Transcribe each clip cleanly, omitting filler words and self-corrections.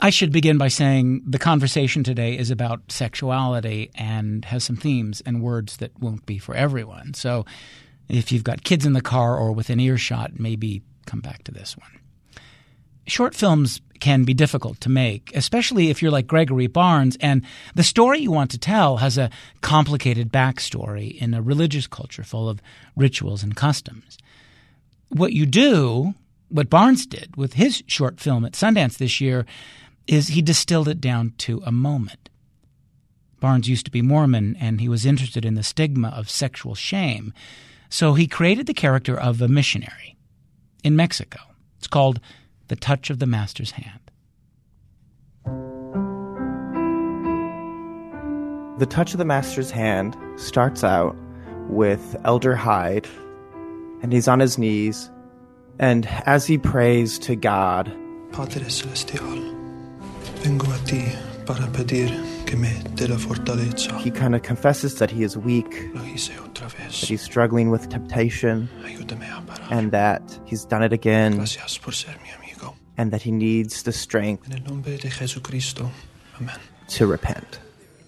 I should begin by saying the conversation today is about sexuality and has some themes and words that won't be for everyone. So if you've got kids in the car or within earshot, maybe come back to this one. Short films can be difficult to make, especially if you're like Gregory Barnes and the story you want to tell has a complicated backstory in a religious culture full of rituals and customs. What Barnes did with his short film at Sundance this year is he distilled it down to a moment. Barnes used to be Mormon, and he was interested in the stigma of sexual shame, so he created the character of a missionary in Mexico. It's called The Touch of the Master's Hand. The Touch of the Master's Hand starts out with Elder Hyde, and he's on his knees, and as he prays to God, Padre Celestial, vengo a ti para pedir que me dé la fortaleza. He kind of confesses that he is weak, that he's struggling with temptation, and that he's done it again, Gracias por ser mi amigo. and that he needs the strength En el nombre de Jesucristo. Amen. to repent.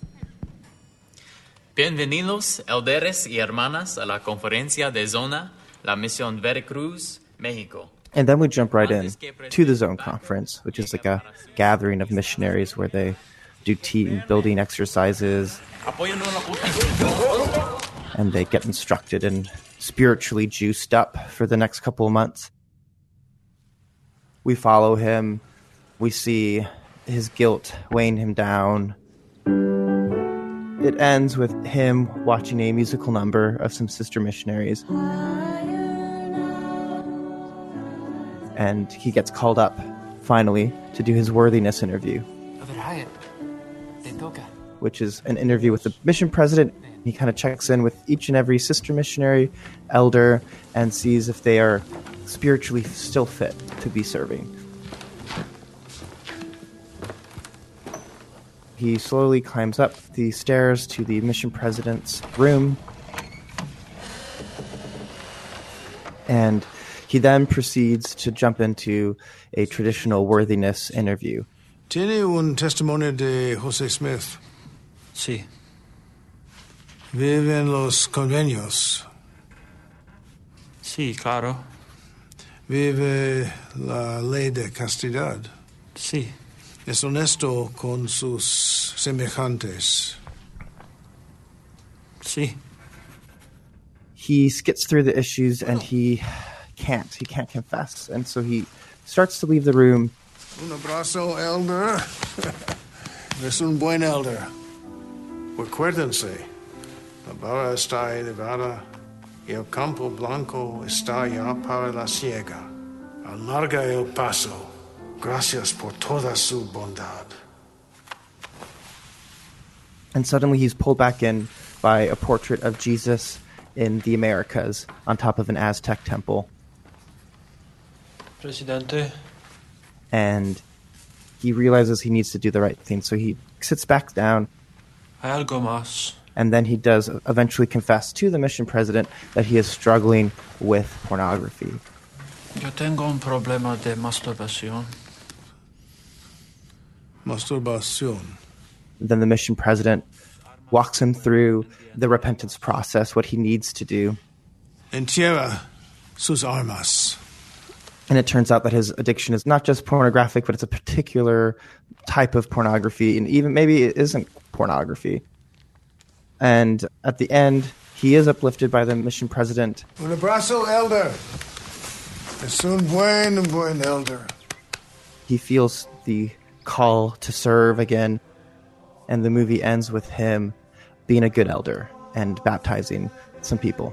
Bienvenidos, elderes y hermanas, a la conferencia de zona, la Misión Veracruz, Mexico. And then we jump right in to the Zone Conference, which is like a gathering of missionaries where they do team building exercises, and they get instructed and spiritually juiced up for the next couple of months. We follow him. We see his guilt weighing him down. It ends with him watching a musical number of some sister missionaries. And he gets called up, finally, to do his worthiness interview, which is an interview with the mission president. He kind of checks in with each and every sister missionary, elder, and sees if they are spiritually still fit to be serving. He slowly climbs up the stairs to the mission president's room, and he then proceeds to jump into a traditional worthiness interview. ¿Tiene un testimonio de José Smith? Sí. ¿Vive en los convenios? Sí, claro. ¿Vive la ley de castidad? Sí. ¿Es honesto con sus semejantes? Sí. He skits through the issues and he can't confess. And so he starts to leave the room. Un abrazo, elder. Es un buen elder. Recuérdense, la vara está elevada y el campo blanco está ya para la siega. Alarga el paso. Gracias por toda su bondad. And suddenly he's pulled back in by a portrait of Jesus in the Americas on top of an Aztec temple. Presidente. And he realizes he needs to do the right thing, so he sits back down. Hay algo más. And then he does eventually confess to the mission president that he is struggling with pornography. Yo tengo un problema de masturbación. Masturbación. Then the mission president walks him through the repentance process, what he needs to do. Entierra sus armas. And it turns out that his addiction is not just pornographic, but it's a particular type of pornography, and even maybe it isn't pornography. And at the end, he is uplifted by the mission president. Un abrazo, elder. Es un buen elder. He feels the call to serve again, and the movie ends with him being a good elder and baptizing some people.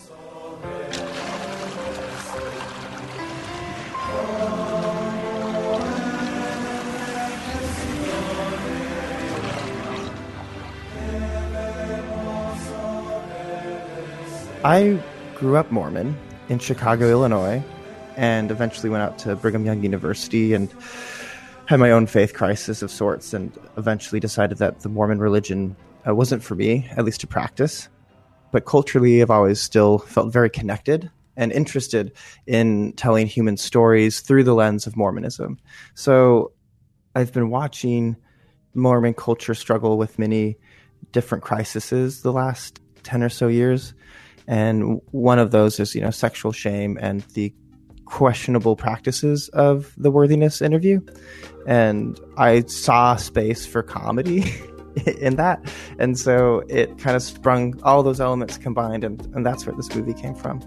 I grew up Mormon in Chicago, Illinois, and eventually went out to Brigham Young University and had my own faith crisis of sorts, and eventually decided that the Mormon religion wasn't for me, at least to practice. But culturally, I've always still felt very connected and interested in telling human stories through the lens of Mormonism. So I've been watching Mormon culture struggle with many different crises the last 10 or so years. And one of those is, sexual shame and the questionable practices of the worthiness interview. And I saw space for comedy in that. And so it kind of sprung all those elements combined. And that's where this movie came from.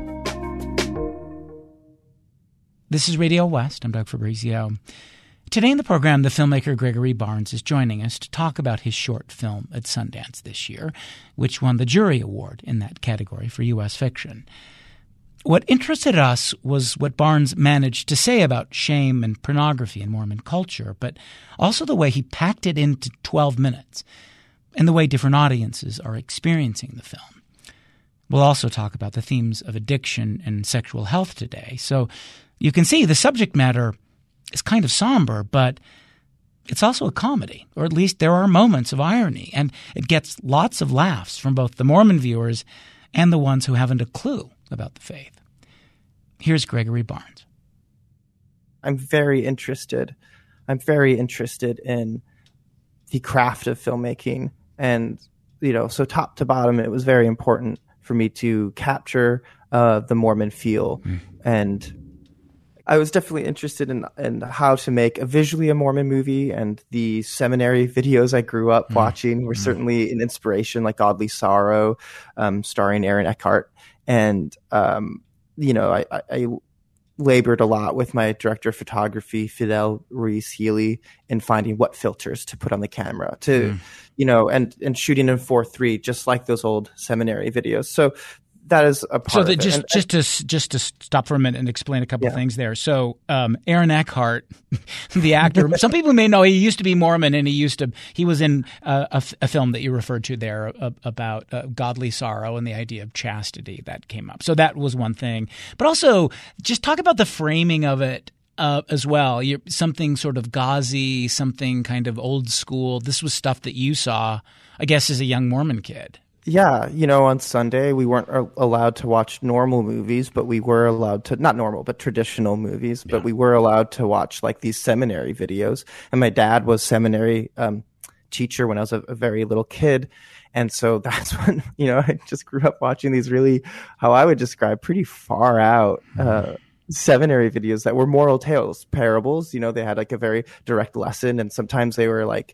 This is Radio West. I'm Doug Fabrizio. Today in the program, the filmmaker Gregory Barnes is joining us to talk about his short film at Sundance this year, which won the Jury Award in that category for U.S. fiction. What interested us was what Barnes managed to say about shame and pornography in Mormon culture, but also the way he packed it into 12 minutes and the way different audiences are experiencing the film. We'll also talk about the themes of addiction and sexual health today. So you can see the subject matter is kind of somber, but it's also a comedy, or at least there are moments of irony, and it gets lots of laughs from both the Mormon viewers and the ones who haven't a clue about the faith. Here's Gregory Barnes. I'm very interested in the craft of filmmaking. And, so top to bottom, it was very important for me to capture the Mormon feel. And I was definitely interested in how to make visually a Mormon movie, and the seminary videos I grew up watching were certainly an inspiration, like Godly Sorrow, starring Aaron Eckhart. And, I labored a lot with my director of photography, Fidel Ruiz Healy, in finding what filters to put on the camera and shooting in 4:3, just like those old seminary videos. So that is a part of it. Just to stop for a minute and explain a couple of things there. So Aaron Eckhart, the actor, some people may know he used to be Mormon, and he was in a film that you referred to there about godly sorrow and the idea of chastity that came up. So that was one thing. But also just talk about the framing of it as well. Something sort of gauzy, something kind of old school. This was stuff that you saw, I guess, as a young Mormon kid. Yeah, on Sunday we weren't allowed to watch normal movies, but we were allowed to, not normal, but traditional movies, but we were allowed to watch like these seminary videos. And my dad was seminary teacher when I was a very little kid. And so that's when, I just grew up watching these really, how I would describe, pretty far out seminary videos that were moral tales, parables. They had like a very direct lesson, and sometimes they were like,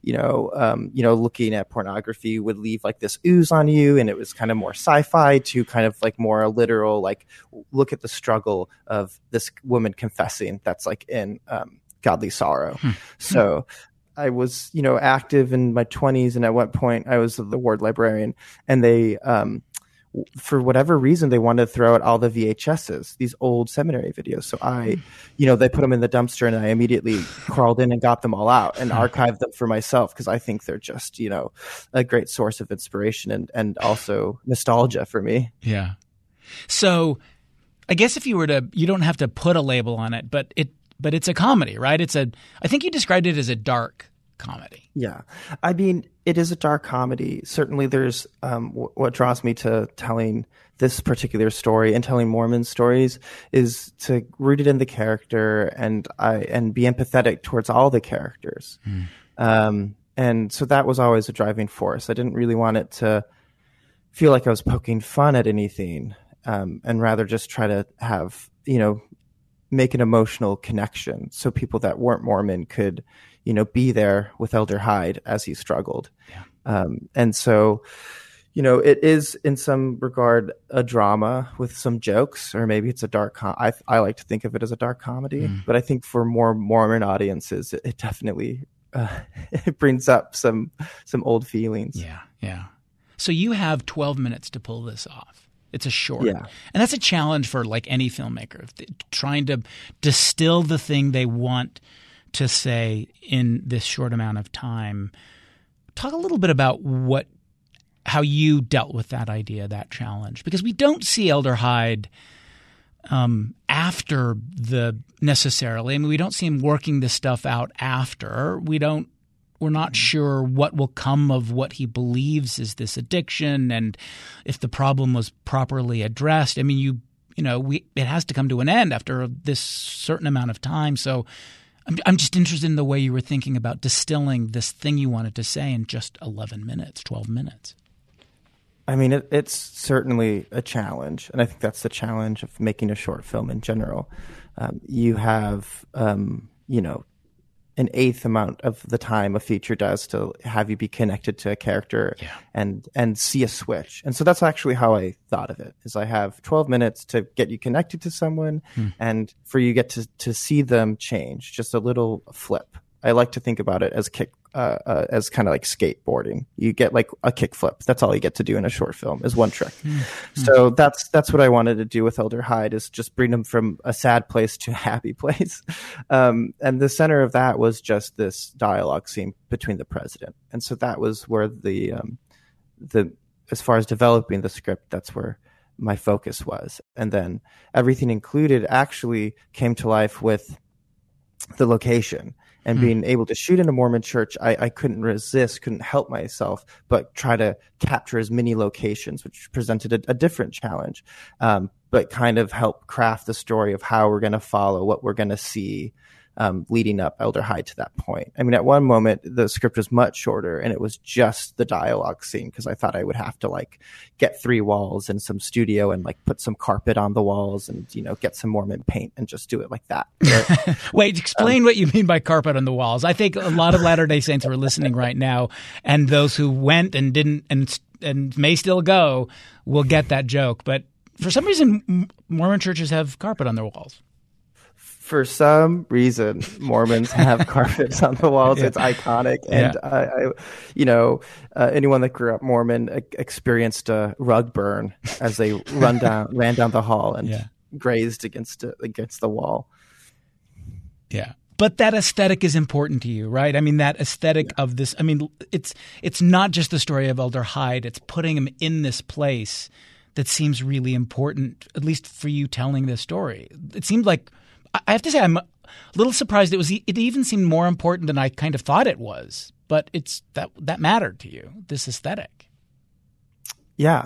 looking at pornography would leave like this ooze on you, and it was kind of more sci-fi to kind of like more literal, like look at the struggle of this woman confessing. That's like in Godly Sorrow. So I was, active in my 20s, and at one point I was the ward librarian, and they for whatever reason, they wanted to throw out all the VHSs, these old seminary videos. So they put them in the dumpster, and I immediately crawled in and got them all out and archived them for myself, because I think they're just, a great source of inspiration and also nostalgia for me. Yeah. So I guess if you don't have to put a label on it, but it's a comedy, right? I think you described it as a dark comedy. Yeah. I mean, it is a dark comedy. Certainly there's what draws me to telling this particular story and telling Mormon stories is to root it in the character and be empathetic towards all the characters. And so that was always a driving force. I didn't really want it to feel like I was poking fun at anything, and rather just try to have, make an emotional connection so people that weren't Mormon could be there with Elder Hyde as he struggled. Yeah. And so, it is in some regard a drama with some jokes, or maybe it's a dark I like to think of it as a dark comedy, but I think for more Mormon audiences, it definitely it brings up some old feelings. Yeah, yeah. So you have 12 minutes to pull this off. It's a short. Yeah. And that's a challenge for like any filmmaker, trying to distill the thing they want to say in this short amount of time. Talk a little bit about how you dealt with that idea, that challenge, because we don't see Elder Hyde after necessarily. I mean, we don't see him working this stuff out after. We're not sure what will come of what he believes is this addiction, and if the problem was properly addressed. I mean, it has to come to an end after this certain amount of time. So I'm just interested in the way you were thinking about distilling this thing you wanted to say in just 11 minutes, 12 minutes. I mean, it's certainly a challenge, and I think that's the challenge of making a short film in general. You have, an eighth amount of the time a feature does to have you be connected to a character and see a switch. And so that's actually how I thought of it, is I have 12 minutes to get you connected to someone and for you get to see them change, just a little flip. I like to think about it as as kind of like skateboarding. You get like a kick flip. That's all you get to do in a short film is one trick. So that's what I wanted to do with Elder Hyde, is just bring them from a sad place to a happy place. And the center of that was just this dialogue scene between the president. And so that was where the as far as developing the script, that's where my focus was. And then everything included actually came to life with the location. And being able to shoot in a Mormon church, I couldn't help myself, but try to capture as many locations, which presented a different challenge, but kind of help craft the story of how we're going to follow, what we're going to see, leading up Elder Hyde to that point. I mean, at one moment, the script was much shorter, and it was just the dialogue scene, because I thought I would have to like get 3 walls and some studio and like put some carpet on the walls and, get some Mormon paint and just do it like that. Right? Wait, explain what you mean by carpet on the walls. I think a lot of Latter-day Saints are listening right now, and those who went and didn't and may still go will get that joke. But for some reason, Mormon churches have carpet on their walls. For some reason, Mormons have carpets on the walls. It's iconic. And, anyone that grew up Mormon experienced a rug burn as they ran down the hall and grazed against the wall. Yeah. But that aesthetic is important to you, right? I mean, that aesthetic of this, I mean, it's not just the story of Elder Hyde. It's putting him in this place that seems really important, at least for you telling this story. It seemed like, I have to say, I'm a little surprised it even seemed more important than I kind of thought it was. But it's that mattered to you, this aesthetic. Yeah.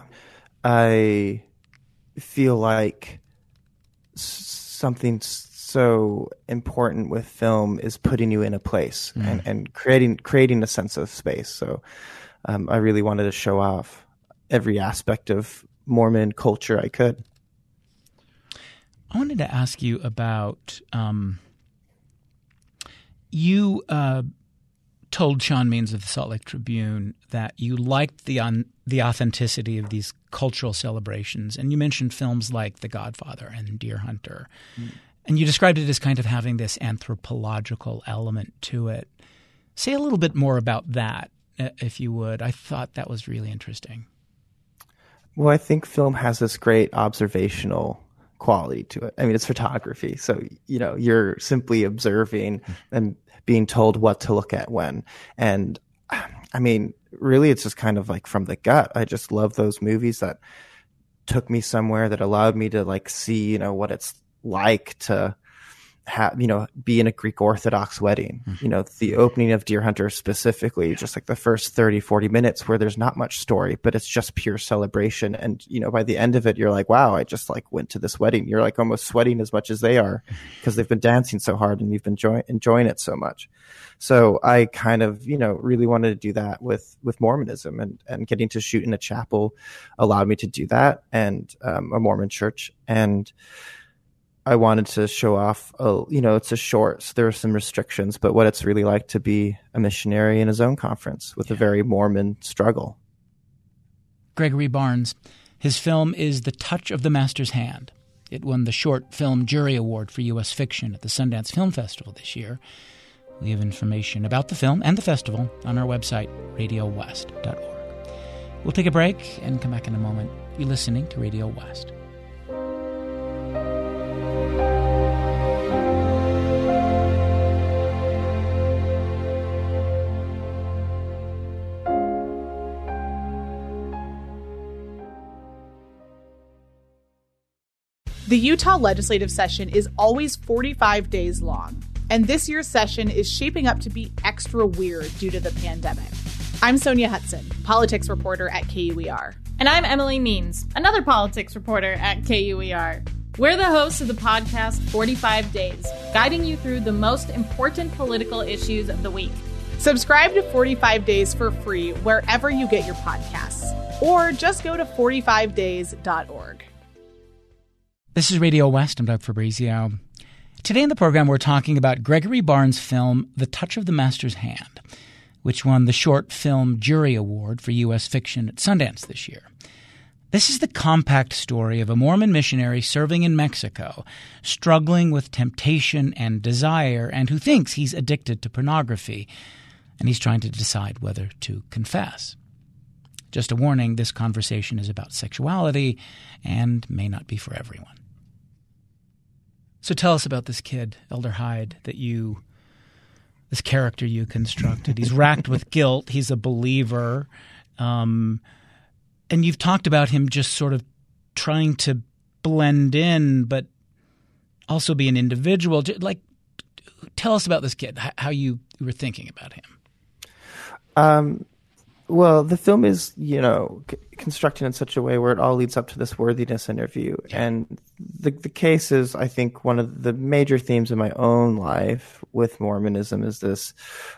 I feel like something so important with film is putting you in a place and creating a sense of space. So I really wanted to show off every aspect of Mormon culture I could. I wanted to ask you about you told Sean Means of the Salt Lake Tribune that you liked the authenticity of these cultural celebrations, and you mentioned films like The Godfather and Deer Hunter, and you described it as kind of having this anthropological element to it. Say a little bit more about that, if you would. I thought that was really interesting. Well, I think film has this great observational quality to it. I mean, it's photography. So, you're simply observing and being told what to look at when. And I mean, really, it's just kind of like from the gut. I just love those movies that took me somewhere, that allowed me to like see, what it's like to have, be in a Greek Orthodox wedding. The opening of Deer Hunter specifically, just like the first 30, 40 minutes where there's not much story, but it's just pure celebration. And, by the end of it, you're like, wow, I just like went to this wedding. You're like almost sweating as much as they are because they've been dancing so hard and you've been enjoying it so much. So I kind of, really wanted to do that with Mormonism, and getting to shoot in a chapel allowed me to do that, and a Mormon church. And I wanted to show off, it's a short, so there are some restrictions, but what it's really like to be a missionary in a zone conference with a very Mormon struggle. Gregory Barnes, his film is The Touch of the Master's Hand. It won the Short Film Jury Award for U.S. Fiction at the Sundance Film Festival this year. We have information about the film and the festival on our website, radiowest.org. We'll take a break and come back in a moment. You're listening to Radio West. The Utah legislative session is always 45 days long, and this year's session is shaping up to be extra weird due to the pandemic. I'm Sonia Hudson, politics reporter at KUER. And I'm Emily Means, another politics reporter at KUER. We're the hosts of the podcast 45 Days, guiding you through the most important political issues of the week. Subscribe to 45 Days for free wherever you get your podcasts, or just go to 45days.org. This is Radio West. I'm Doug Fabrizio. Today in the program, we're talking about Gregory Barnes' film, The Touch of the Master's Hand, which won the Short Film Jury Award for U.S. Fiction at Sundance this year. This is the compact story of a Mormon missionary serving in Mexico, struggling with temptation and desire, and who thinks he's addicted to pornography, and he's trying to decide whether to confess. Just a warning, this conversation is about sexuality and may not be for everyone. So tell us about this kid, Elder Hyde, this character you constructed. He's racked with guilt. He's a believer. And you've talked about him just sort of trying to blend in, but also be an individual. Like, tell us about this kid, how you were thinking about him. Well, the film is, constructed in such a way where it all leads up to this worthiness interview. And the case is, I think, one of the major themes in my own life with Mormonism is this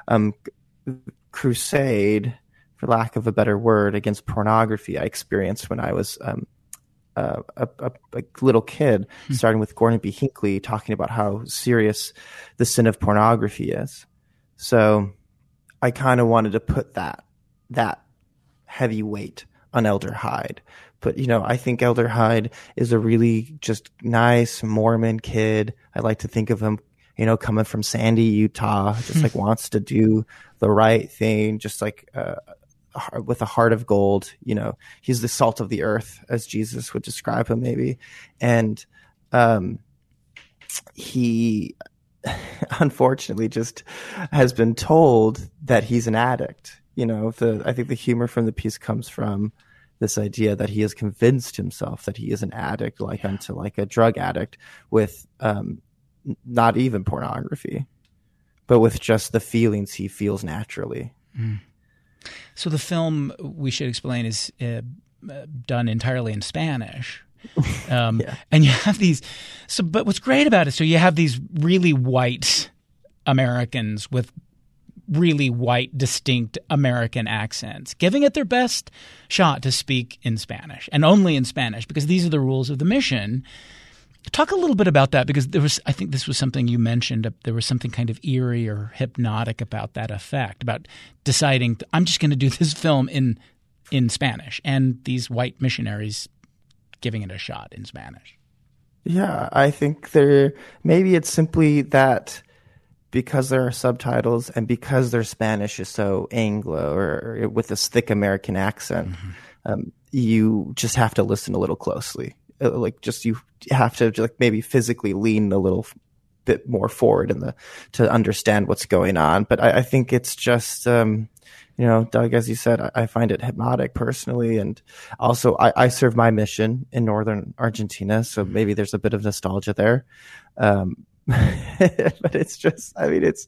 crusade, for lack of a better word, against pornography I experienced when I was a little kid, starting with Gordon B. Hinckley talking about how serious the sin of pornography is. So I kind of wanted to put that heavy weight on Elder Hyde. But, I think Elder Hyde is a really just nice Mormon kid. I like to think of him, coming from Sandy, Utah, just like wants to do the right thing, just like with a heart of gold. He's the salt of the earth, as Jesus would describe him maybe. And he unfortunately just has been told that he's an addict. I think the humor from the piece comes from this idea that he has convinced himself that he is an addict, unto like a drug addict, with not even pornography, but with just the feelings he feels naturally. So the film, we should explain, is done entirely in Spanish. And you have these – but what's great about it, so you have these really white Americans with really white, distinct American accents, giving it their best shot to speak in Spanish, and only in Spanish, because these are the rules of the mission. Talk a little bit about that, because I think this was something you mentioned. There was something kind of eerie or hypnotic about that effect, about deciding, I'm just going to do this film in Spanish, and these white missionaries giving it a shot in Spanish. Yeah, I think maybe it's simply that because there are subtitles and because their Spanish is so Anglo or with this thick American accent, you just have to listen a little closely. You have to maybe physically lean a little bit more forward to understand what's going on. But I think it's just, Doug, as you said, I find it hypnotic personally. And also I serve my mission in northern Argentina, so maybe there's a bit of nostalgia there. But it's just, it's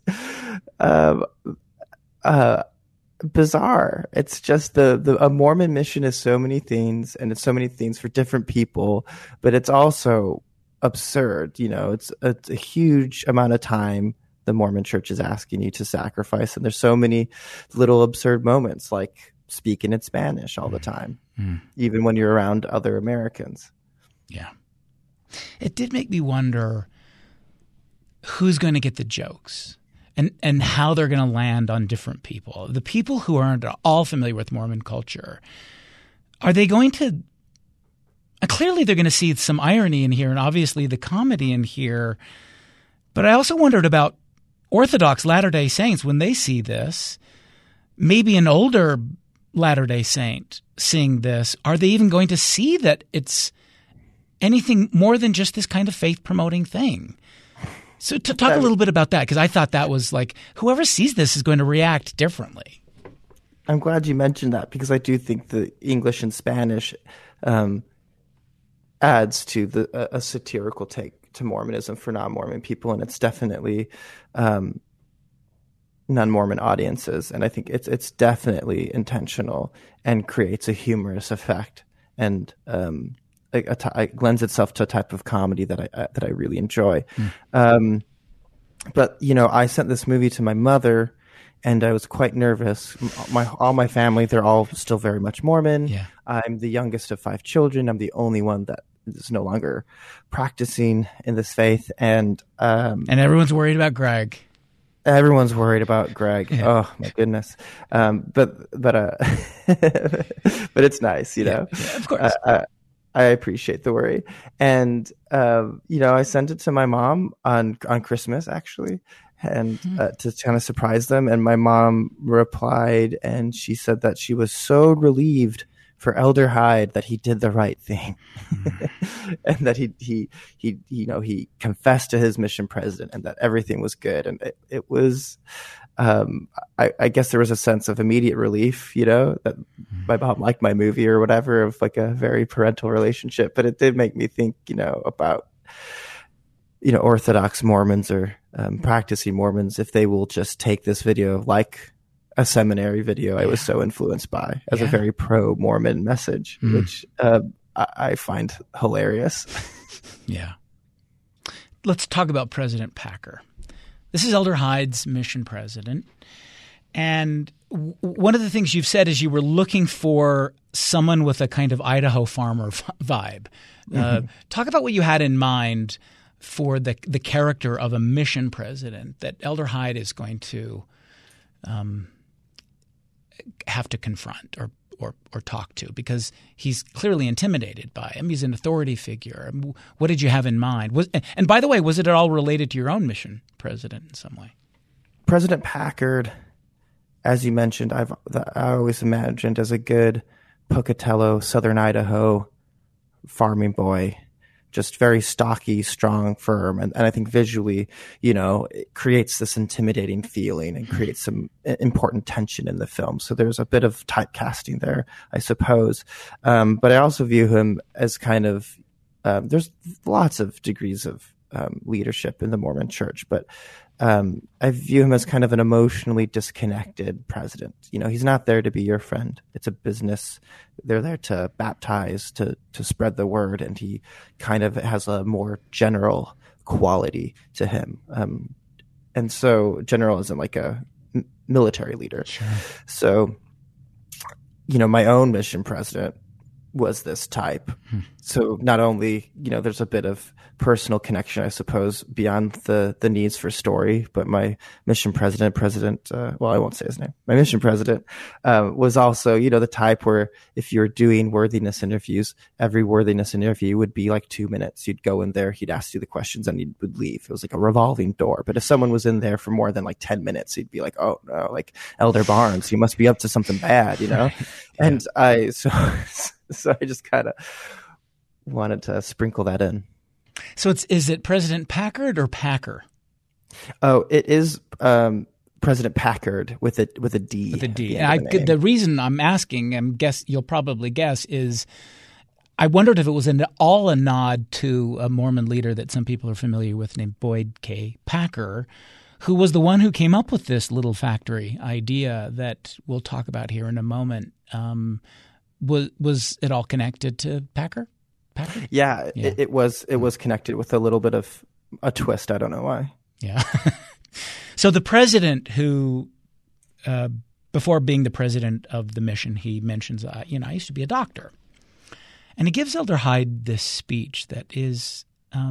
bizarre. It's just a Mormon mission is so many things, and it's so many things for different people, but it's also absurd. It's a huge amount of time the Mormon Church is asking you to sacrifice, and there's so many little absurd moments, like speaking in Spanish all the time, even when you're around other Americans. Yeah. It did make me wonder who's going to get the jokes and how they're going to land on different people. The people who aren't at all familiar with Mormon culture, are they going to – clearly they're going to see some irony in here and obviously the comedy in here. But I also wondered about Orthodox Latter-day Saints when they see this. Maybe an older Latter-day Saint seeing this, are they even going to see that it's anything more than just this kind of faith-promoting thing? So to talk a little bit about that, because I thought that was like whoever sees this is going to react differently. I'm glad you mentioned that, because I do think the English and Spanish adds to a satirical take to Mormonism for non-Mormon people, and it's definitely non-Mormon audiences. And I think it's definitely intentional and creates a humorous effect. And it lends itself to a type of comedy that I really enjoy. But I sent this movie to my mother, and I was quite nervous. All my family, they're all still very much Mormon. Yeah. I'm the youngest of 5 children. I'm the only one that is no longer practicing in this faith, and everyone's worried about Greg. Everyone's worried about Greg. Yeah. Oh my goodness. But it's nice, Yeah, of course. I appreciate the worry. And, I sent it to my mom on Christmas, actually, and to kind of surprise them. And my mom replied, and she said that she was so relieved for Elder Hyde that he did the right thing, and that he confessed to his mission president, and that everything was good. And it was, I guess there was a sense of immediate relief, that my mom liked my movie or whatever, of like a very parental relationship. But it did make me think, about, Orthodox Mormons or practicing Mormons, if they will just take this video like a seminary video I was so influenced by as a very pro-Mormon message, which I find hilarious. Yeah. Let's talk about President Packer. This is Elder Hyde's mission president. And one of the things you've said is you were looking for someone with a kind of Idaho farmer vibe. Talk about what you had in mind for the character of a mission president that Elder Hyde is going to have to confront or talk to, because he's clearly intimidated by him. He's an authority figure. What did you have in mind? And by the way, was it at all related to your own mission president in some way? President Packard, as you mentioned, I always imagined as a good Pocatello, Southern Idaho farming boy, just very stocky, strong, firm. And I think visually, it creates this intimidating feeling and creates some important tension in the film. So there's a bit of typecasting there, I suppose. But I also view him as kind of, there's lots of degrees of leadership in the Mormon church, but I view him as kind of an emotionally disconnected president. He's not there to be your friend. It's a business. They're there to baptize, to spread the word, and he kind of has a more general quality to him. And so general isn't like a military leader. Sure. So, my own mission president was this type. So not only, there's a bit of personal connection, I suppose, beyond the needs for story, but my mission president, I won't say his name. My mission president was also, the type where if you're doing worthiness interviews, every worthiness interview would be like 2 minutes. You'd go in there, he'd ask you the questions, and you would leave. It was like a revolving door. But if someone was in there for more than like 10 minutes, he'd be like, oh no, like Elder Barnes, he must be up to something bad, Right. And so I just kind of wanted to sprinkle that in. So is it President Packard or Packer? Oh, it is President Packard with a D. With a D. The reason I'm asking, you'll probably guess, is I wondered if it was a nod to a Mormon leader that some people are familiar with named Boyd K. Packer, who was the one who came up with this little factory idea that we'll talk about here in a moment. Was it all connected to Packer? Yeah. It was connected with a little bit of a twist. I don't know why. Yeah. So the president who, before being the president of the mission, he mentions, I used to be a doctor. And he gives Elder Hyde this speech that is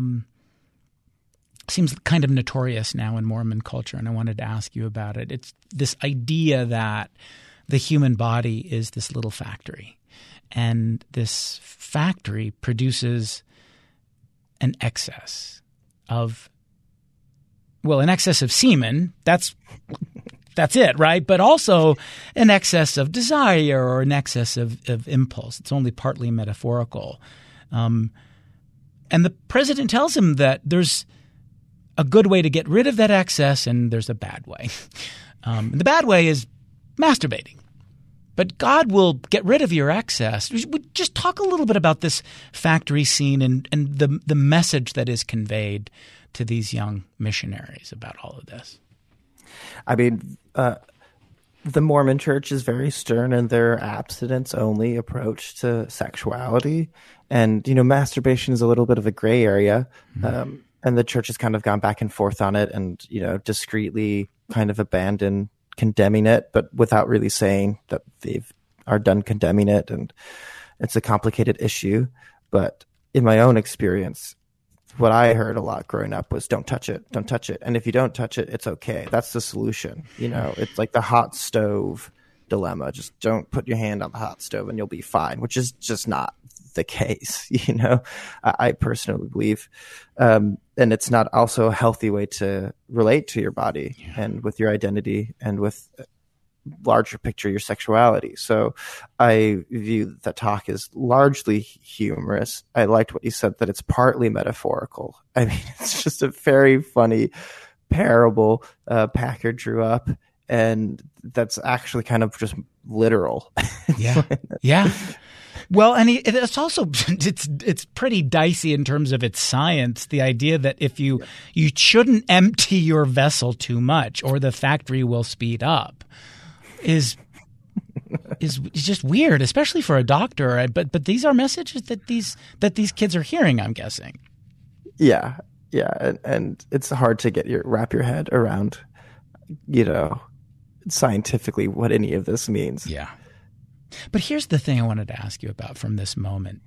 seems kind of notorious now in Mormon culture, and I wanted to ask you about it. It's this idea that the human body is this little factory, and this factory produces an excess of semen. That's it, right? But also an excess of desire or an excess of impulse. It's only partly metaphorical. And the president tells him that there's a good way to get rid of that excess and there's a bad way. The bad way is masturbating. But God will get rid of your excess. Just talk a little bit about this factory scene and the message that is conveyed to these young missionaries about all of this. I mean, the Mormon Church is very stern in their abstinence-only approach to sexuality. And, masturbation is a little bit of a gray area. And the church has kind of gone back and forth on it and, discreetly kind of abandoned condemning it, but without really saying that are done condemning it. And it's a complicated issue. But in my own experience, what I heard a lot growing up was don't touch it. And if you don't touch it, it's okay. That's the solution. It's like the hot stove dilemma. Just don't put your hand on the hot stove and you'll be fine, which is just not the case. I personally believe. And it's not also a healthy way to relate to your body and with your identity and with larger picture, your sexuality. So I view that talk as largely humorous. I liked what you said, that it's partly metaphorical. I mean, it's just a very funny parable Packer drew up, and that's actually kind of just literal. Yeah. Well, and it's also it's pretty dicey in terms of its science. The idea that if you shouldn't empty your vessel too much, or the factory will speed up, is just weird, especially for a doctor. But these are messages that these kids are hearing, I'm guessing. Yeah, and it's hard to wrap your head around, scientifically what any of this means. Yeah. But here's the thing I wanted to ask you about from this moment.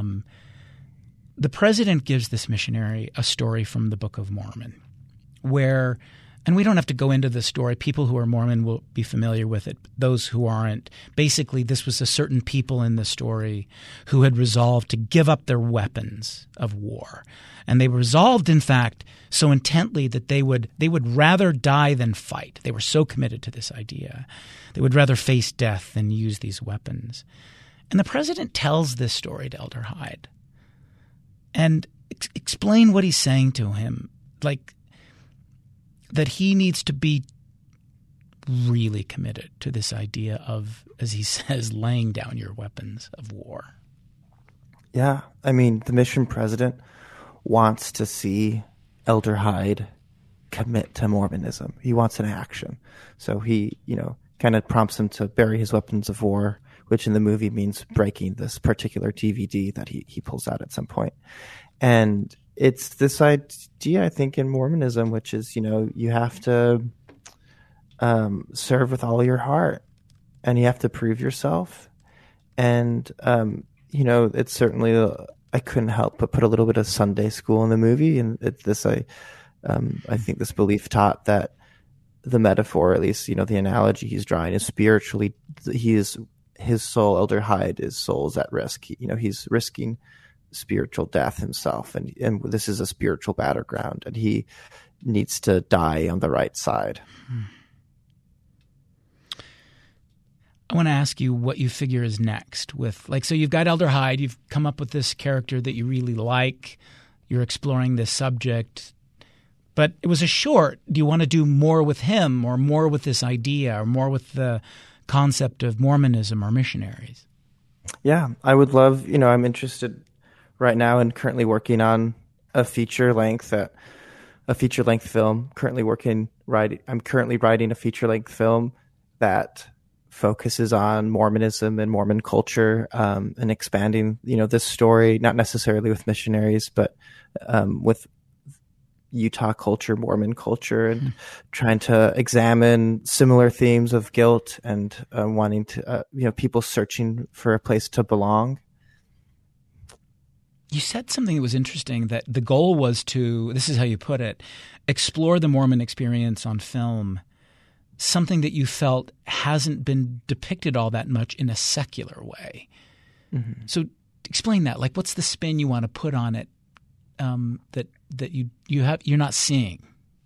The president gives this missionary a story from the Book of Mormon where, and we don't have to go into the story. People who are Mormon will be familiar with it. Those who aren't, basically this was a certain people in the story who had resolved to give up their weapons of war. And they resolved, in fact, so intently that they would rather die than fight. They were so committed to this idea. They would rather face death than use these weapons. And the president tells this story to Elder Hyde and explain what he's saying to him, like that he needs to be really committed to this idea of, as he says, laying down your weapons of war. Yeah. I mean, the mission president wants to see Elder Hyde commit to Mormonism. He wants an action. So he, kind of prompts him to bury his weapons of war, which in the movie means breaking this particular DVD that he pulls out at some point. And it's this idea, I think, in Mormonism, which is, you have to serve with all your heart and you have to prove yourself. And, it's certainly, I couldn't help but put a little bit of Sunday school in the movie. And it's this, I think this belief taught that the metaphor, at least, the analogy he's drawing is spiritually, his soul, Elder Hyde, his soul is at risk. He's risking spiritual death himself. And this is a spiritual battleground and he needs to die on the right side. I want to ask you what you figure is next with, so you've got Elder Hyde, you've come up with this character that you really like, you're exploring this subject, but it was a short. Do you want to do more with him or more with this idea or more with the concept of Mormonism or missionaries? Yeah, I would love, I'm interested right now and currently working on a feature-length film. I'm currently writing a feature-length film that focuses on Mormonism and Mormon culture, and expanding, this story, not necessarily with missionaries, but with Utah culture, Mormon culture, and trying to examine similar themes of guilt and wanting to, people searching for a place to belong. You said something that was interesting, that the goal was to, this is how you put it, explore the Mormon experience on film, something that you felt hasn't been depicted all that much in a secular way. Mm-hmm. So explain that. What's the spin you want to put on it that you're not seeing?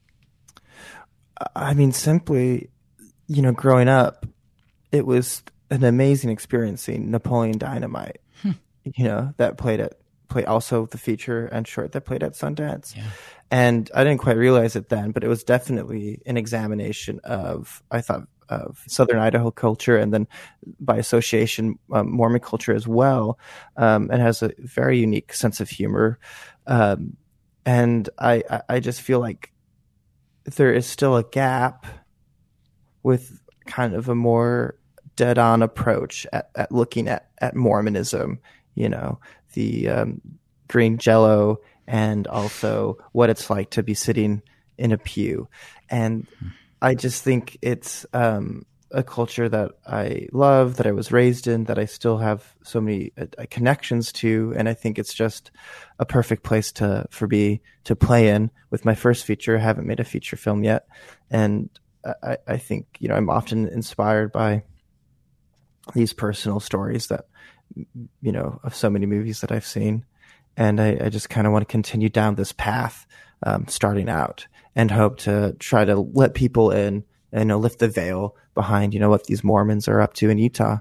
I mean, simply, growing up, it was an amazing experience seeing Napoleon Dynamite. That played also the feature and short that played at Sundance. Yeah. And I didn't quite realize it then, but it was definitely an examination of Southern Idaho culture, and then by association, Mormon culture as well, and has a very unique sense of humor. And I just feel like there is still a gap with kind of a more dead-on approach at looking at Mormonism, green Jell-O, and also what it's like to be sitting in a pew. And I just think it's a culture that I love, that I was raised in, that I still have so many connections to, and I think it's just a perfect place for me to play in with my first feature. I haven't made a feature film yet, and I think, I'm often inspired by these personal stories that, of so many movies that I've seen, and I just kind of want to continue down this path, starting out, and hope to try to let people in and lift the veil behind, what these Mormons are up to in Utah.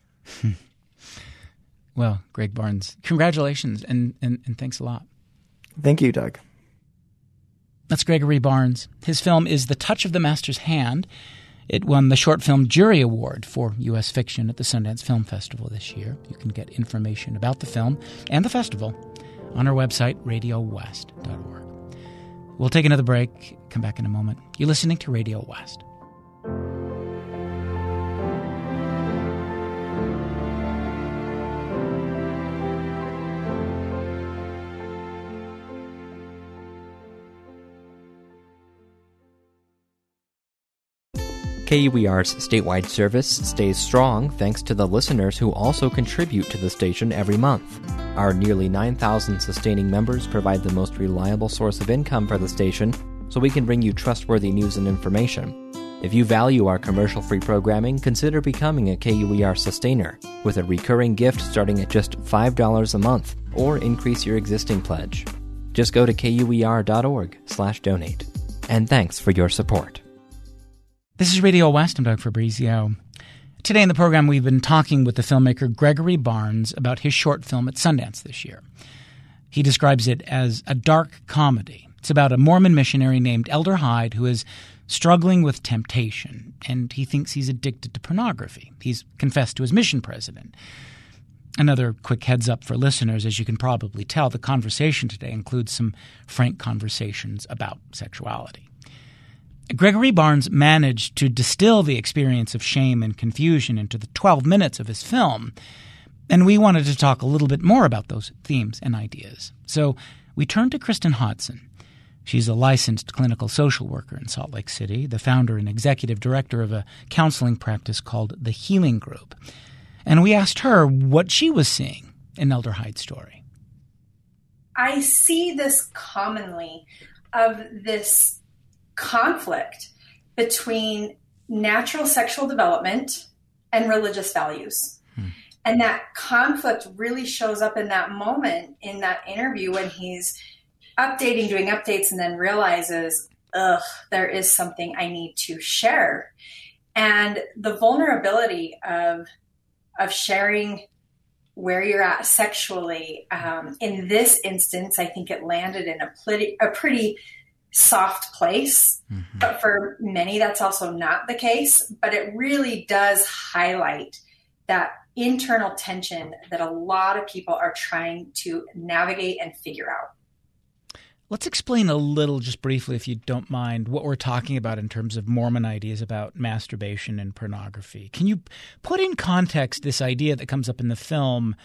Well, Greg Barnes, congratulations and thanks a lot. Thank you, Doug. That's Gregory Barnes. His film is The Touch of the Master's Hand. It won the Short Film Jury Award for U.S. Fiction at the Sundance Film Festival this year. You can get information about the film and the festival on our website, radiowest.org. We'll take another break, come back in a moment. You're listening to Radio West. KUER's statewide service stays strong thanks to the listeners who also contribute to the station every month. Our nearly 9,000 sustaining members provide the most reliable source of income for the station, so we can bring you trustworthy news and information. If you value our commercial-free programming, consider becoming a KUER sustainer with a recurring gift starting at just $5 a month, or increase your existing pledge. Just go to KUER.org/donate. And thanks for your support. This is Radio West. I'm Doug Fabrizio. Today in the program, we've been talking with the filmmaker Gregory Barnes about his short film at Sundance this year. He describes it as a dark comedy. It's about a Mormon missionary named Elder Hyde who is struggling with temptation, and he thinks he's addicted to pornography. He's confessed to his mission president. Another quick heads up for listeners, as you can probably tell, the conversation today includes some frank conversations about sexuality. Gregory Barnes managed to distill the experience of shame and confusion into the 12 minutes of his film, and we wanted to talk a little bit more about those themes and ideas. So we turned to Kristen Hodson. She's a licensed clinical social worker in Salt Lake City, the founder and executive director of a counseling practice called The Healing Group. And we asked her what she was seeing in Elder Hyde's story. I see this commonly of this conflict between natural sexual development and religious values. And that conflict really shows up in that moment in that interview when he's doing updates, and then realizes, there is something I need to share. And the vulnerability of sharing where you're at sexually, in this instance, I think it landed in a pretty soft place, but for many that's also not the case. But it really does highlight that internal tension that a lot of people are trying to navigate and figure out. Let's explain a little, just briefly, if you don't mind, what we're talking about in terms of Mormon ideas about masturbation and pornography. Can you put in context this idea that comes up in the film?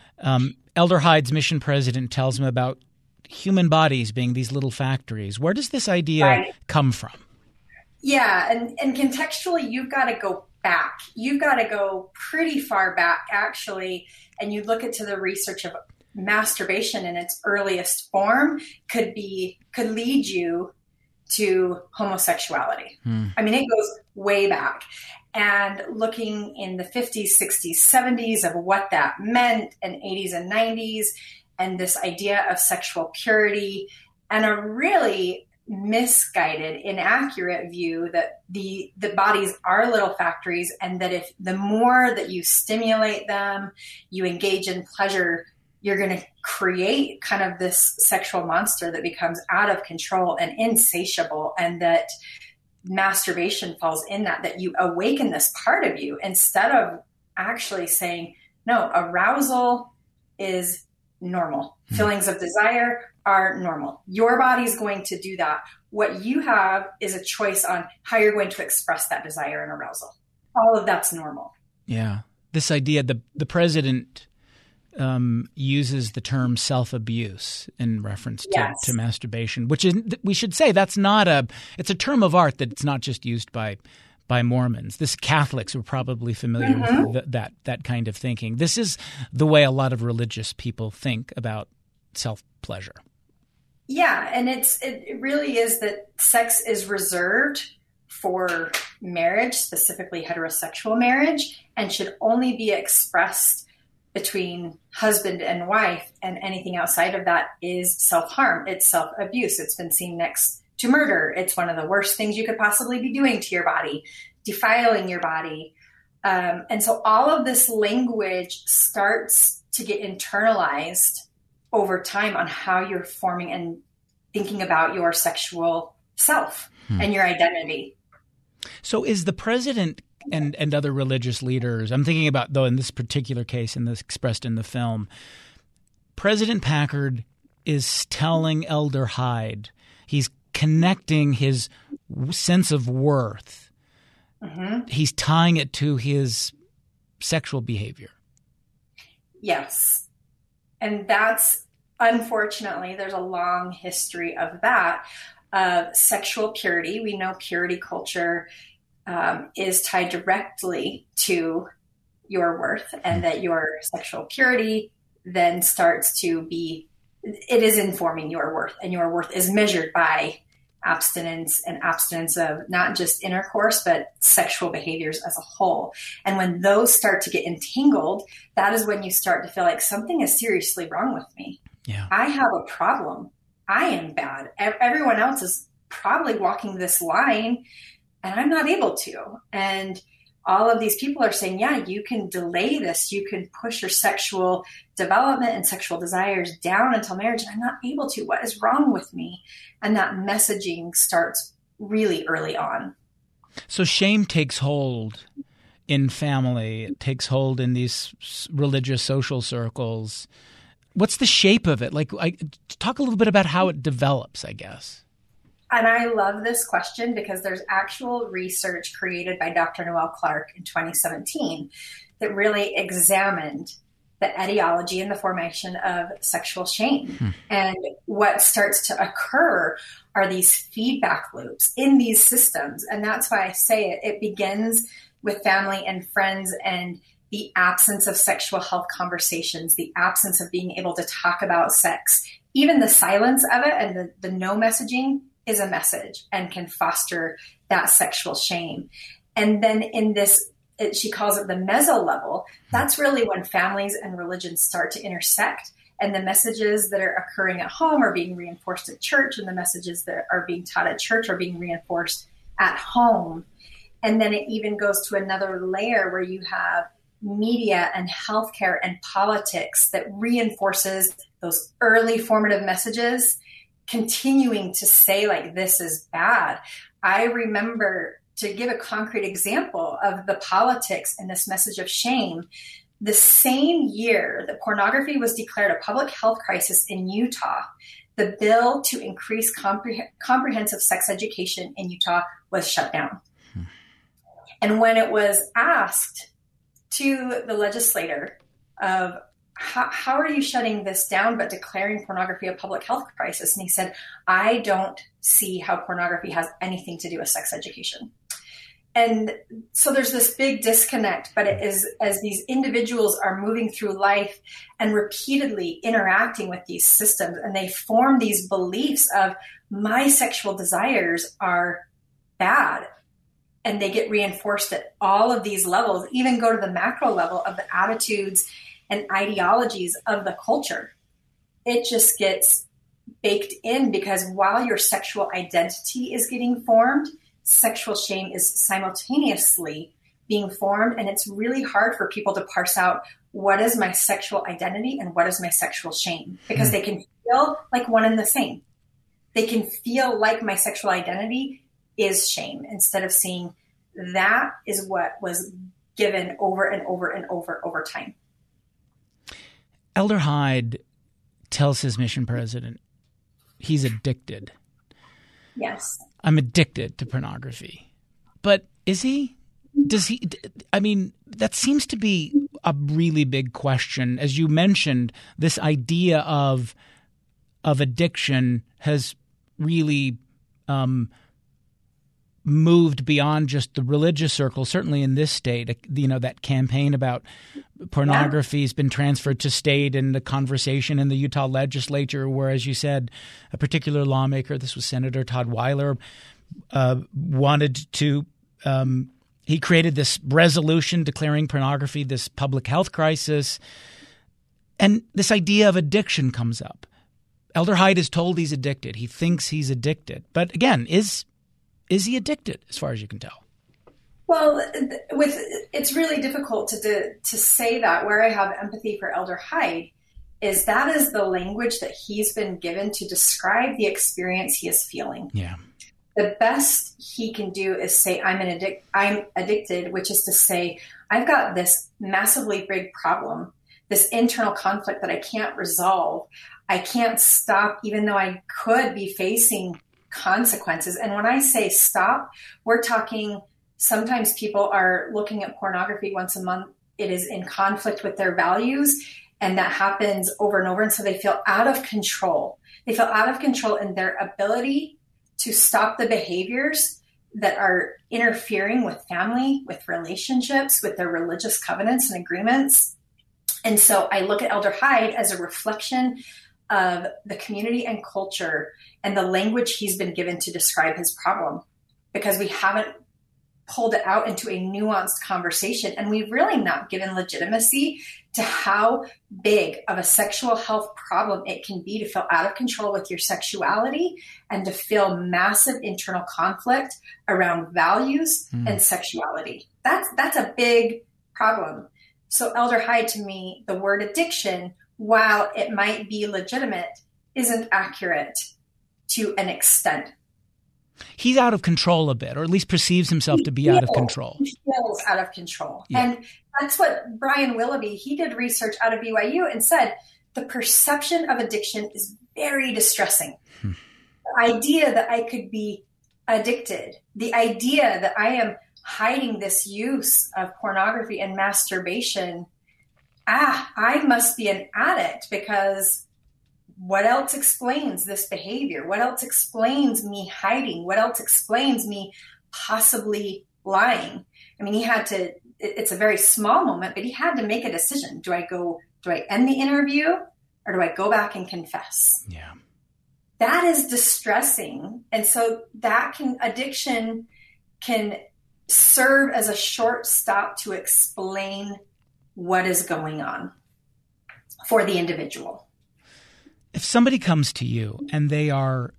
Elder Hyde's mission president tells him about human bodies being these little factories. Where does this idea come from? Yeah, and contextually, you've got to go back. You've got to go pretty far back, actually, and you look into the research of masturbation in its earliest form could lead you to homosexuality. I mean, it goes way back. And looking in the 50s, 60s, 70s of what that meant, and 80s and 90s, and this idea of sexual purity, and a really misguided, inaccurate view that the bodies are little factories, and that if the more that you stimulate them, you engage in pleasure, you're going to create kind of this sexual monster that becomes out of control and insatiable, and that masturbation falls in that you awaken this part of you, instead of actually saying, no, arousal is normal. Feelings of desire are normal. Your body's going to do that. What you have is a choice on how you're going to express that desire and arousal. All of that's normal. Yeah. This idea, the president uses the term self-abuse in reference to masturbation, which is, we should say, it's a term of art that's not just used by Mormons. Catholics are probably familiar with that kind of thinking. This is the way a lot of religious people think about self-pleasure. Yeah, and it really is that sex is reserved for marriage, specifically heterosexual marriage, and should only be expressed between husband and wife, and anything outside of that is self-harm. It's self-abuse. It's been seen next to murder. It's one of the worst things you could possibly be doing to your body, defiling your body. And so all of this language starts to get internalized over time on how you're forming and thinking about your sexual self and your identity. So is the president and other religious leaders, I'm thinking about, though, in this particular case, and this expressed in the film, President Packard is telling Elder Hyde, he's connecting his sense of worth. He's tying it to his sexual behavior. Yes. And that's, unfortunately, there's a long history of that. Sexual purity. We know purity culture is tied directly to your worth, and that your sexual purity then starts to be, it is informing your worth, and your worth is measured by abstinence of not just intercourse, but sexual behaviors as a whole. And when those start to get entangled, that is when you start to feel like something is seriously wrong with me. Yeah. I have a problem. I am bad. Everyone else is probably walking this line and I'm not able to. And all of these people are saying, yeah, you can delay this. You can push your sexual development and sexual desires down until marriage. And I'm not able to. What is wrong with me? And that messaging starts really early on. So shame takes hold in family. It takes hold in these religious social circles. What's the shape of it? Talk a little bit about how it develops, I guess. And I love this question because there's actual research created by Dr. Noel Clarke in 2017 that really examined the etiology and the formation of sexual shame. And what starts to occur are these feedback loops in these systems. And that's why I say it begins with family and friends, and the absence of sexual health conversations, the absence of being able to talk about sex, even the silence of it and the no messaging is a message and can foster that sexual shame. And then in this, she calls it the meso level, that's really when families and religions start to intersect, and the messages that are occurring at home are being reinforced at church, and the messages that are being taught at church are being reinforced at home. And then it even goes to another layer where you have media and healthcare and politics that reinforces those early formative messages, continuing to say, like, this is bad. I remember, to give a concrete example of the politics and this message of shame, the same year that pornography was declared a public health crisis in Utah, the bill to increase comprehensive sex education in Utah was shut down. And when it was asked to the legislator of how are you shutting this down but declaring pornography a public health crisis? And he said, I don't see how pornography has anything to do with sex education. And so there's this big disconnect, but it is, as these individuals are moving through life and repeatedly interacting with these systems, and they form these beliefs of my sexual desires are bad. And they get reinforced at all of these levels, even go to the macro level of the attitudes and ideologies of the culture. It just gets baked in, because while your sexual identity is getting formed, sexual shame is simultaneously being formed. And it's really hard for people to parse out what is my sexual identity and what is my sexual shame, because they can feel like one and the same. They can feel like my sexual identity is shame, instead of seeing that is what was given over and over and over time. Elder Hyde tells his mission president he's addicted. Yes. I'm addicted to pornography. But is he? Does he? I mean, that seems to be a really big question. As you mentioned, this idea of addiction has really moved beyond just the religious circle. Certainly in this state, that campaign about pornography has been transferred to state, and the conversation in the Utah legislature, where, as you said, a particular lawmaker, this was Senator Todd Weiler, wanted to he created this resolution declaring pornography this public health crisis. And this idea of addiction comes up. Elder Hyde is told he's addicted. He thinks he's addicted. But again, is he addicted as far as you can tell? Well, it's really difficult to say that. Where I have empathy for Elder Hyde is that is the language that he's been given to describe the experience he is feeling. Yeah. The best he can do is say, I'm addicted, which is to say, I've got this massively big problem, this internal conflict that I can't resolve. I can't stop, even though I could be facing consequences. And when I say stop, we're talking, sometimes people are looking at pornography once a month. It is in conflict with their values, and that happens over and over. And so they feel out of control. They feel out of control in their ability to stop the behaviors that are interfering with family, with relationships, with their religious covenants and agreements. And so I look at Elder Hyde as a reflection of the community and culture and the language he's been given to describe his problem, because we haven't pulled it out into a nuanced conversation. And we've really not given legitimacy to how big of a sexual health problem it can be to feel out of control with your sexuality and to feel massive internal conflict around values and sexuality. That's a big problem. So Elder Hyde, to me, the word addiction, while it might be legitimate, isn't accurate to an extent. He's out of control a bit, or at least perceives himself to be out of control. He feels out of control. Yeah. And that's what Brian Willoughby, he did research out of BYU and said, the perception of addiction is very distressing. The idea that I could be addicted, the idea that I am hiding this use of pornography and masturbation, I must be an addict, because what else explains this behavior? What else explains me hiding? What else explains me possibly lying? I mean, he had to, it's a very small moment, but he had to make a decision. Do I end the interview, or do I go back and confess? Yeah. That is distressing. And so addiction can serve as a short stop to explain what is going on for the individual. If somebody comes to you and they are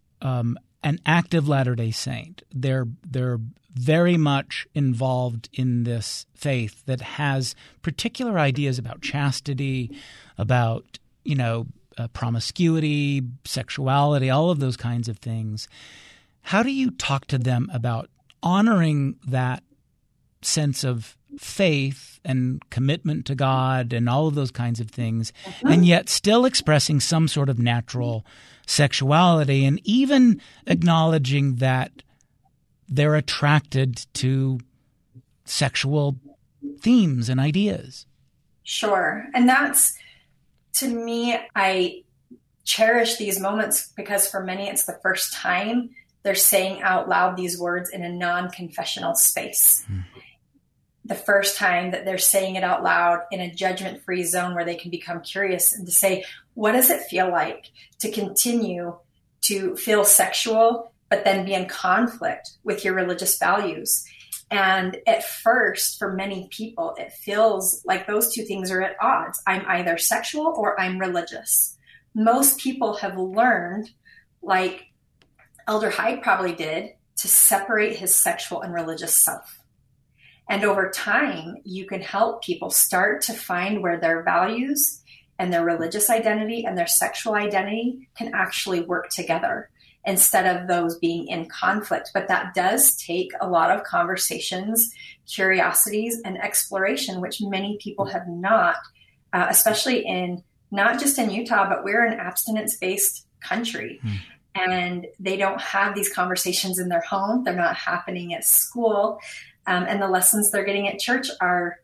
an active Latter-day Saint, they're very much involved in this faith that has particular ideas about chastity, about promiscuity, sexuality, all of those kinds of things. How do you talk to them about honoring that sense of faith and commitment to God and all of those kinds of things, and yet still expressing some sort of natural sexuality, and even acknowledging that they're attracted to sexual themes and ideas? Sure. And that's, to me, I cherish these moments because for many, it's the first time they're saying out loud these words in a non-confessional space. The first time that they're saying it out loud in a judgment-free zone where they can become curious and to say, what does it feel like to continue to feel sexual, but then be in conflict with your religious values? And at first, for many people, it feels like those two things are at odds. I'm either sexual or I'm religious. Most people have learned, like Elder Hyde probably did, to separate his sexual and religious self. And over time, you can help people start to find where their values and their religious identity and their sexual identity can actually work together instead of those being in conflict. But that does take a lot of conversations, curiosities, and exploration, which many people have not, especially in not just in Utah, but we're an abstinence-based country. And they don't have these conversations in their home. They're not happening at school. And the lessons they're getting at church are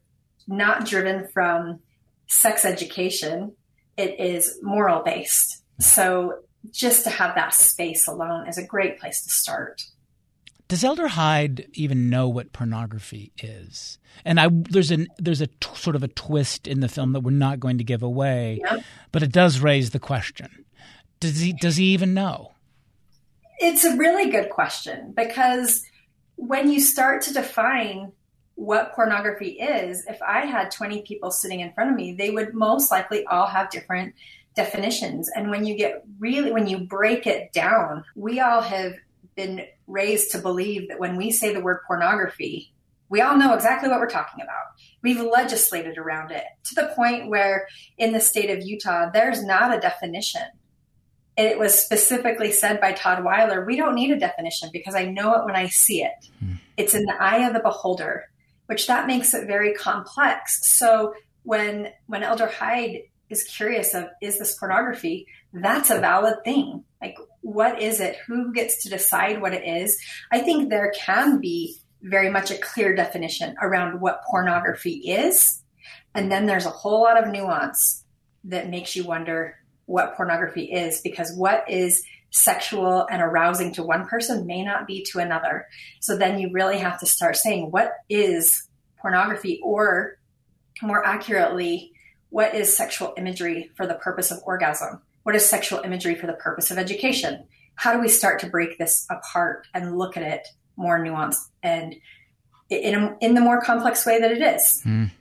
not driven from sex education. It is moral based. So just to have that space alone is a great place to start. Does Elder Hyde even know what pornography is? And there's a sort of a twist in the film that we're not going to give away, but it does raise the question. Does he even know? It's a really good question, because when you start to define what pornography is, if I had 20 people sitting in front of me, they would most likely all have different definitions. And when you break it down, we all have been raised to believe that when we say the word pornography, we all know exactly what we're talking about. We've legislated around it to the point where in the state of Utah, there's not a definition. It was specifically said by Todd Weiler, we don't need a definition because I know it when I see it. It's in the eye of the beholder, which that makes it very complex. So when Elder Hyde is curious of, is this pornography? That's a valid thing. Like, what is it? Who gets to decide what it is? I think there can be very much a clear definition around what pornography is. And then there's a whole lot of nuance that makes you wonder what pornography is, because what is sexual and arousing to one person may not be to another. So then you really have to start saying, what is pornography? Or more accurately, what is sexual imagery for the purpose of orgasm? What is sexual imagery for the purpose of education? How do we start to break this apart and look at it more nuanced and in the more complex way that it is?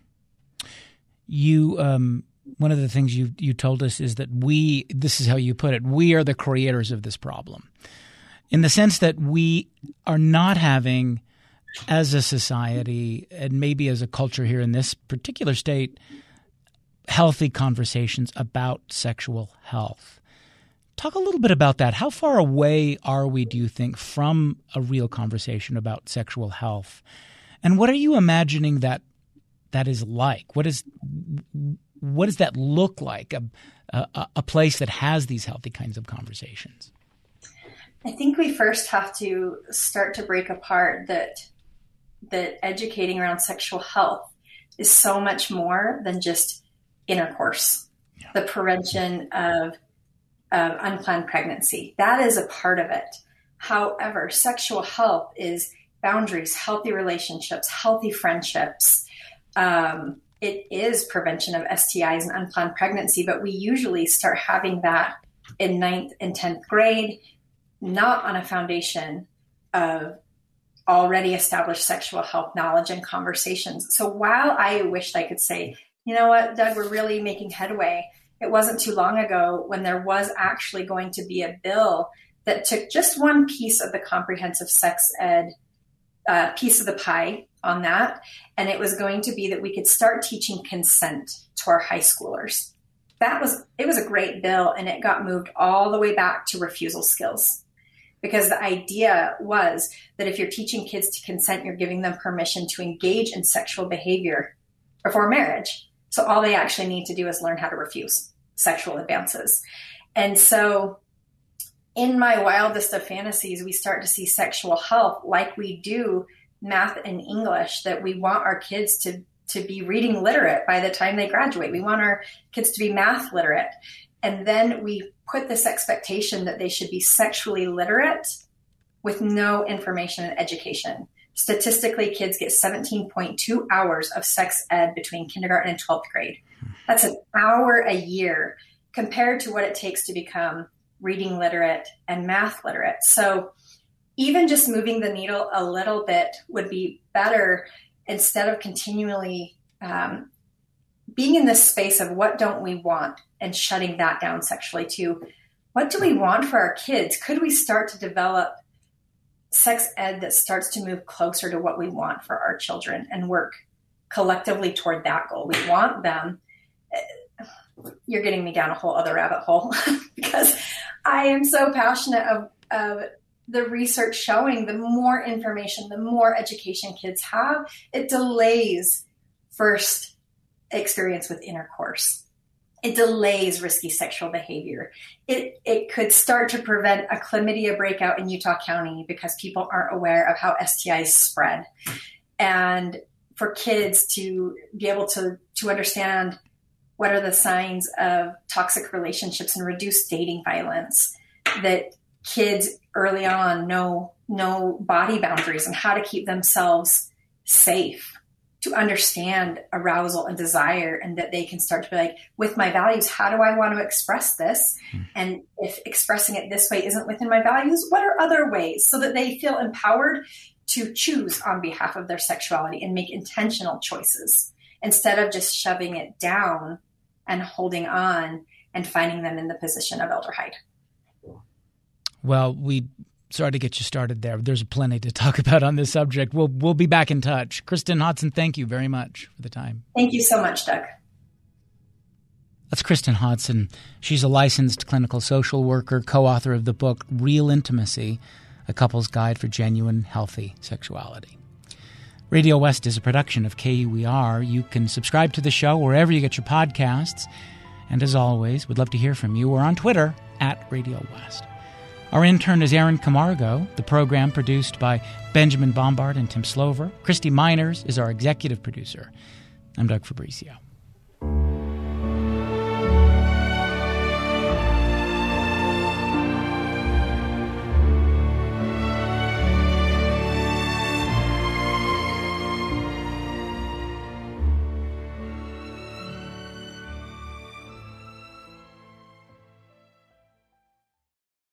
One of the things you told us is that this is how you put it, we are the creators of this problem, in the sense that we are not having, as a society and maybe as a culture here in this particular state, healthy conversations about sexual health. Talk a little bit about that. How far away are we, do you think, from a real conversation about sexual health? And what are you imagining that is like? What does that look like, a place that has these healthy kinds of conversations? I think we first have to start to break apart that educating around sexual health is so much more than just intercourse, the prevention of unplanned pregnancy. That is a part of it. However, sexual health is boundaries, healthy relationships, healthy friendships. It is prevention of STIs and unplanned pregnancy, but we usually start having that in 9th and 10th grade, not on a foundation of already established sexual health knowledge and conversations. So while I wished I could say, you know what, Doug, we're really making headway, it wasn't too long ago when there was actually going to be a bill that took just one piece of the comprehensive sex ed piece of the pie on that. And it was going to be that we could start teaching consent to our high schoolers. It was a great bill, and it got moved all the way back to refusal skills, because the idea was that if you're teaching kids to consent, you're giving them permission to engage in sexual behavior before marriage. So all they actually need to do is learn how to refuse sexual advances. And so in my wildest of fantasies, we start to see sexual health like we do math and English, that we want our kids to be reading literate by the time they graduate. We want our kids to be math literate. And then we put this expectation that they should be sexually literate with no information and education. Statistically, kids get 17.2 hours of sex ed between kindergarten and 12th grade. That's an hour a year compared to what it takes to become reading literate and math literate. So even just moving the needle a little bit would be better, instead of continually being in this space of what don't we want and shutting that down sexually to what do we want for our kids? Could we start to develop sex ed that starts to move closer to what we want for our children and work collectively toward that goal? We want them. You're getting me down a whole other rabbit hole because I am so passionate of the research showing the more information, the more education kids have, it delays first experience with intercourse. It delays risky sexual behavior. It could start to prevent a chlamydia breakout in Utah County because people aren't aware of how STIs spread. And for kids to be able to understand what are the signs of toxic relationships and reduce dating violence, that kids early on know body boundaries and how to keep themselves safe, to understand arousal and desire, and that they can start to be like, with my values, how do I want to express this? And if expressing it this way isn't within my values, what are other ways? So that they feel empowered to choose on behalf of their sexuality and make intentional choices instead of just shoving it down and holding on and finding them in the position of elderhide. Well, sorry to get you started there. There's plenty to talk about on this subject. We'll be back in touch. Kristen Hodson, thank you very much for the time. Thank you so much, Doug. That's Kristen Hodson. She's a licensed clinical social worker, co-author of the book Real Intimacy, A Couple's Guide for Genuine, Healthy Sexuality. Radio West is a production of KUER. You can subscribe to the show wherever you get your podcasts. And as always, we'd love to hear from you. We're on Twitter @Radio West. Our intern is Aaron Camargo. The program produced by Benjamin Bombard and Tim Slover. Christy Miners is our executive producer. I'm Doug Fabrizio.